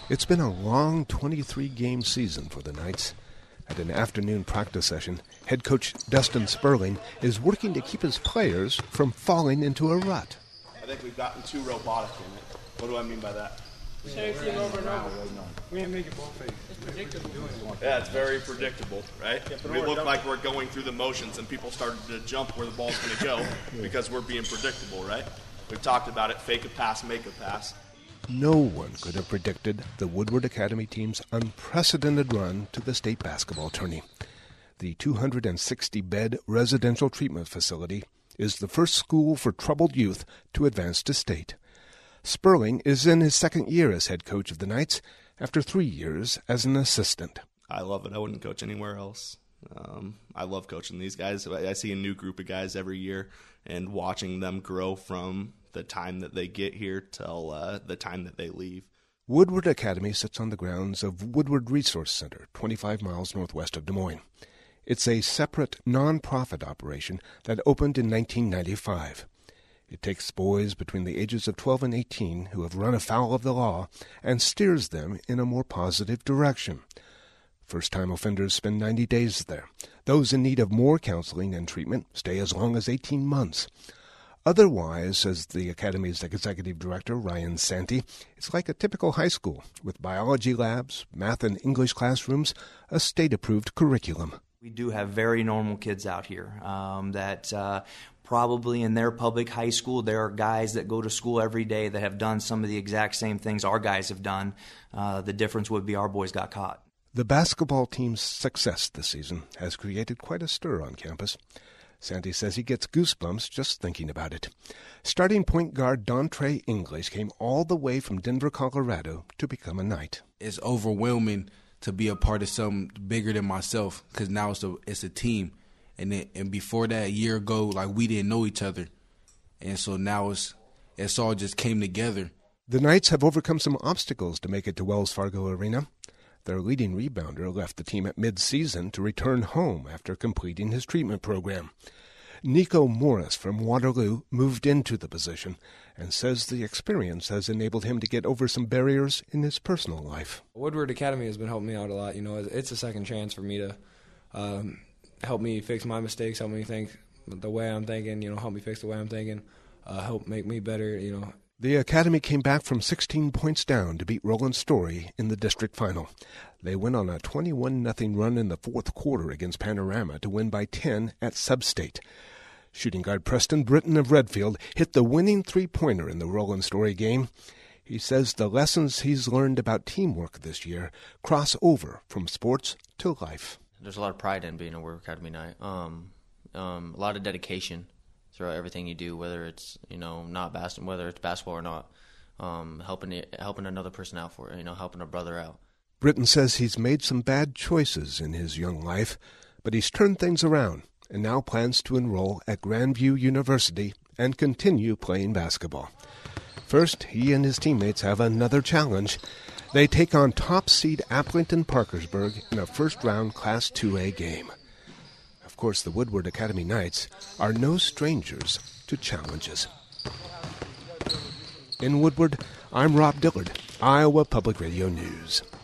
It's been a long 23-game season for the Knights. At an afternoon practice session, head coach Dustin Sperling is working to keep his players from falling into a rut. I think we've gotten too robotic in it. What do I mean by that? Same thing over and over. We ain't making ball fake. It's predictable. Yeah, it's very predictable, right? We look like we're going through the motions and people started to jump where the ball's going to go because we're being predictable, right? We've talked about it, fake a pass, make a pass. No one could have predicted the Woodward Academy team's unprecedented run to the state basketball tourney. The 260-bed residential treatment facility is the first school for troubled youth to advance to state. Sperling is in his second year as head coach of the Knights after 3 years as an assistant. I love it. I wouldn't coach anywhere else. I love coaching these guys. I see a new group of guys every year and watching them grow from the time that they get here till the time that they leave. Woodward Academy sits on the grounds of Woodward Resource Center, 25 miles northwest of Des Moines. It's a separate, non-profit operation that opened in 1995. It takes boys between the ages of 12 and 18 who have run afoul of the law and steers them in a more positive direction. First-time offenders spend 90 days there. Those in need of more counseling and treatment stay as long as 18 months. Otherwise, says the Academy's executive director, Ryan Santee, it's like a typical high school with biology labs, math and English classrooms, a state-approved curriculum. We do have very normal kids out here that probably in their public high school, there are guys that go to school every day that have done some of the exact same things our guys have done. The difference would be our boys got caught. The basketball team's success this season has created quite a stir on campus. Santee says he gets goosebumps just thinking about it. Starting point guard Dontre English came all the way from Denver, Colorado to become a Knight. It's overwhelming to be a part of something bigger than myself because now it's a team. And before that, a year ago, we didn't know each other. And so now it's all just came together. The Knights have overcome some obstacles to make it to Wells Fargo Arena. Their leading rebounder left the team at mid-season to return home after completing his treatment program. Nico Morris from Waterloo moved into the position and says the experience has enabled him to get over some barriers in his personal life. Woodward Academy has been helping me out a lot. It's a second chance for me to help me fix my mistakes, help me think the way I'm thinking, help me fix the way I'm thinking, help make me better, The Academy came back from 16 points down to beat Roland Story in the district final. They went on a 21-0 run in the fourth quarter against Panorama to win by 10 at Substate. Shooting guard Preston Britton of Redfield hit the winning three-pointer in the Roland Story game. He says the lessons he's learned about teamwork this year cross over from sports to life. There's a lot of pride in being a Woodward Academy Knight. A lot of dedication throughout everything you do, whether it's whether it's basketball or not. Helping another person out for it, helping a brother out. Britton says he's made some bad choices in his young life, but he's turned things around and now plans to enroll at Grandview University and continue playing basketball. First, he and his teammates have another challenge. They take on top seed Applington Parkersburg in a first-round Class 2A game. Of course, the Woodward Academy Knights are no strangers to challenges. In Woodward, I'm Rob Dillard, Iowa Public Radio News.